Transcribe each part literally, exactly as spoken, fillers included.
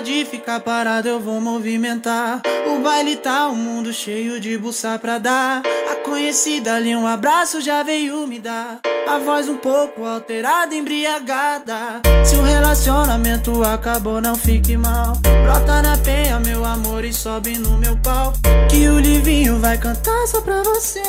pode ficar parado, eu vou movimentar. O baile tá um mundo cheio de buça pra dar. A conhecida ali um abraço já veio me dar. A voz um pouco alterada, embriagada. Se o relacionamento acabou, não fique mal. Brota na penha, meu amor, e sobe no meu pau, que o Livinho vai cantar só pra você.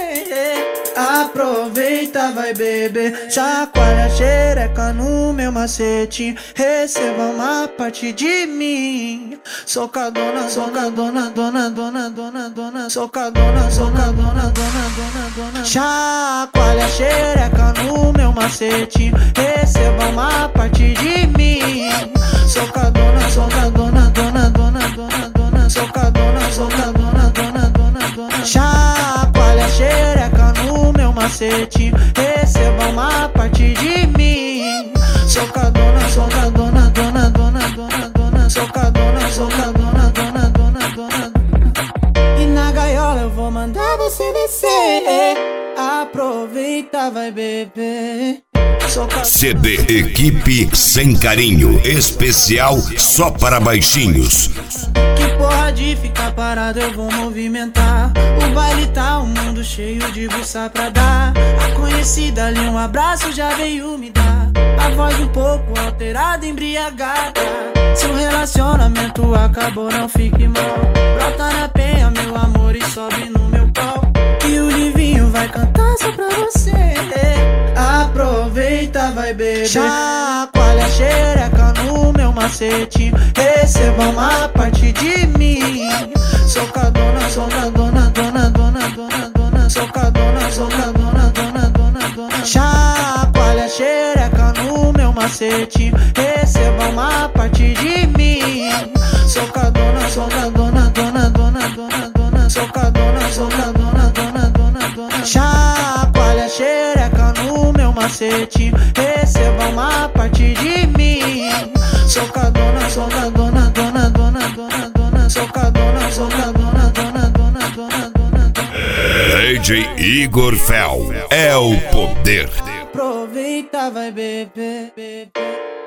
Aproveita, vai beber, chacoalha a xereca no meu macete. Receba uma parte de mim. Socadona, socadona, dona, dona, dona, dona. Socadona, socadona, dona, dona, dona. Chacoalha a xereca no meu macete. Receba uma parte de mim. Socadona, socadona, dona, dona, dona, dona. Socadona, socadona, dona, dona, dona. Chacoalha a xereca no meu macete. Receba uma parte de mim. Socadona, socadona, dona, dona, dona, dona. Socadona, socadona, dona, dona, dona. E na gaiola eu vou mandar você descer. Aproveita, vai beber. C D Equipe Sem Carinho, especial só para baixinhos. Que porra de ficar parado, eu vou movimentar. O baile tá um mundo cheio de buça pra dar. A conhecida ali um abraço já veio me dar. A voz um pouco alterada, embriagada. Se o relacionamento acabou, não fique mal. Brota na penha, meu amor, e sobe no meu pau, que o Livinho vai cantar só pra você. Aproveita, vai beber, chacoalha a xereca no meu macete. Receba uma parte de mim. Socadona, socadona, dona, dona, dona, dona. Socadona, socadona, dona, dona, dona. Chacoalha a xereca no meu macete. Receba uma parte de mim. Socadona, socadona, dona, dona, dona, dona. Socadona, socadona, dona, dona, dona. Chacoalha a xereca no meu macete. Receba uma parte de mim. Socadona, socadona, dona, dona, dona, dona. Socadona, socadona, dona, dona, dona, dona. D J Igor Fel é o poder. Aproveita, vai beber.